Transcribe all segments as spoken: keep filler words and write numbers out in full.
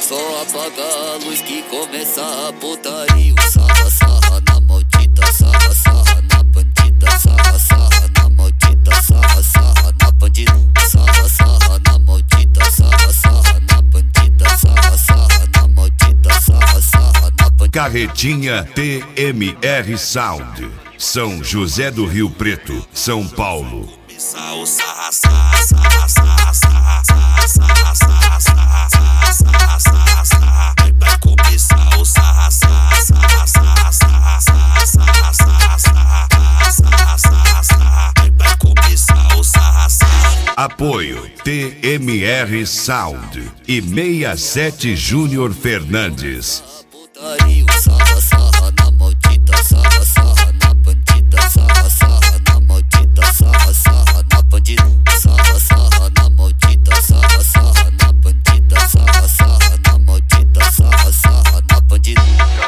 só apagar a luz que começa a putaria. Sarra, sarra na maldita, sarra, sarra na bandida, sarra, sarra na maldita, sarra, sarra na bandida, sarra, sarra na maldita, sarra, sarra na bandida, sarra, sarra na maldita, sarra, sarra na bandida. Carretinha T M R Sound, São José do Rio Preto, São Paulo. Sarra, sarra, sarra, sarra, sarra, sarra, sarra, sarra, sarra, sarra, sarra, sarra, sarra. Vai começar o sarra, sarra, sarra, sarra, sarra, sarra, sarra, sarra, sarra, sarra, sarra, sarra. Vai começar o sarra, sarra. Apoio T M R Sound e sessenta e sete Júnior Fernandes. Sarra, sarra na maldita, sarra, sarra na bandida, sarra, sarra na maldita, sarra, sarra na bandida, sarra, sarra na maldita, sarra, sarra na bandida, sarra, sarra na maldita, sarra, sarra na bandida.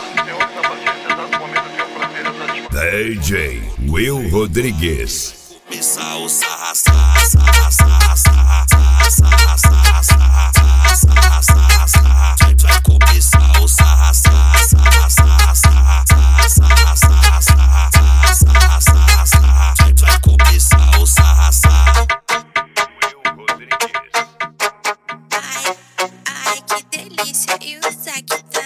D J Will Rodrigues. Começar o sarra, sarra, sarra, sarra, sarra, sarra, sarra, sarra, sarra, sarra, sarra, sarra. Vai começar o sarra, sarra, sarra, sarra, sarra, sarra, sarra, sarra, sarra, sarra, sarra. Vai começar o sarra, sarra. Ai, ai, que delícia, e o saque tá